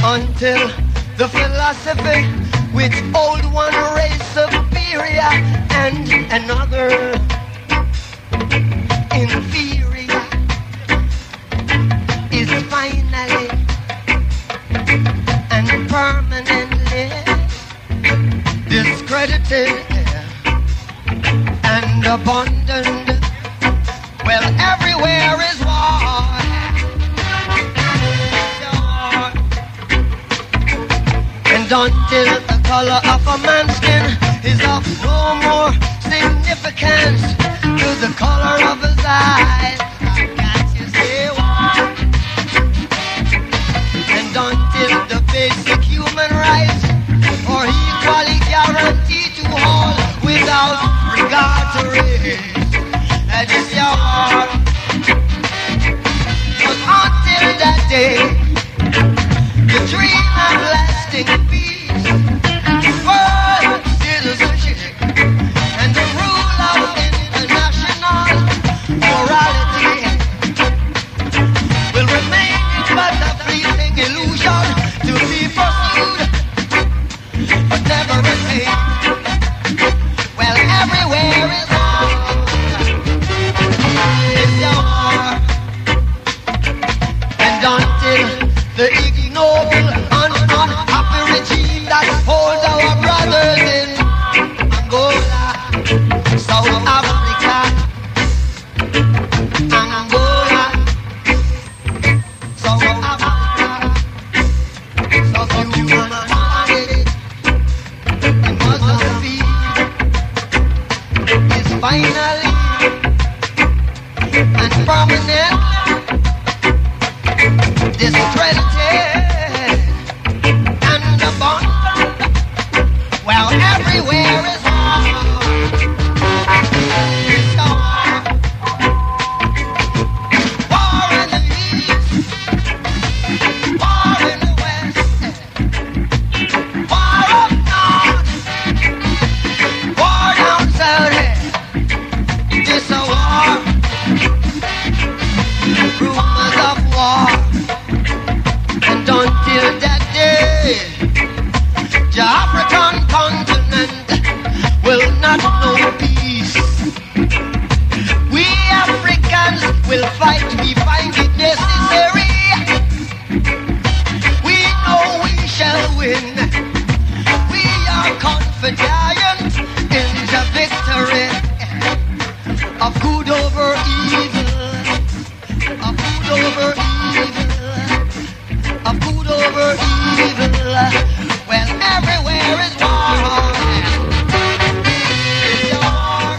until the philosophy which old one race superior and another inferior is finally and permanently discredited and abandoned. Well, everywhere is war. And until the color of a man's skin is of no more significance to the color of his eyes, I got to say war. And until the basic human rights are equally guaranteed to all without regard to race, that is your war. But until that day, the dream of lasting peace, world citizenship, and the rule of international morality will remain but a fleeting illusion to be pursued, but never attained. Well, everywhere is war. It's your war. And until the ignoble and unhappy regime that holds our brothers in Angola, South Africa, Angola, South Africa, South Human and Mozambique is finally and permanently discredited and abandoned. Well, everywhere is war. It's a war. War in the east, war in the west, war up north, war down south. It's a war. Rumors of war. And until that day, the African continent will not know peace. We Africans will fight, we find it necessary. We know we shall win. We are confident in the victory of good over evil, of good over evil, of good over evil. Well, everywhere is war. It's a war.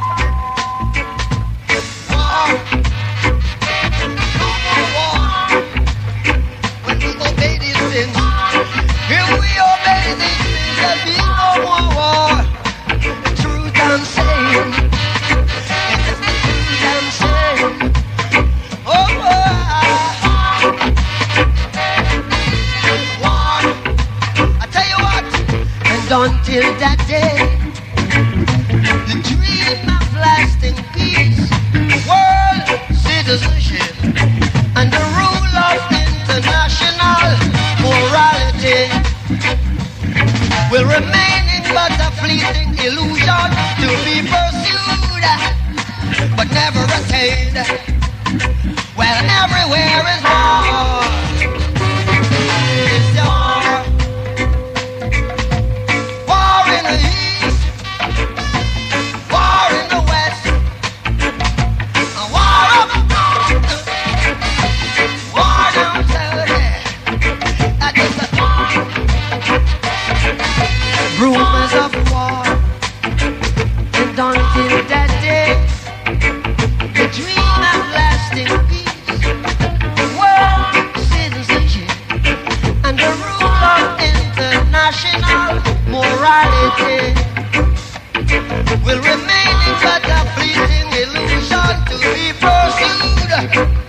War. No more war. When we obey these things, if we obey these things, there'll be no more war. The truth I'm saying, it is the truth I'm saying. Oh, until that day, the dream of lasting peace, world citizenship, and the rule of international morality will remain in but a fleeting illusion to be pursued, but never attained. Well, everywhere is war. It's war. War in the east, war in the west, a war up north, war down south. That is rumors of war. And until that day, the dream of lasting peace, world citizenship, and the rule of international morality will remain but a fleeting illusion to be pursued,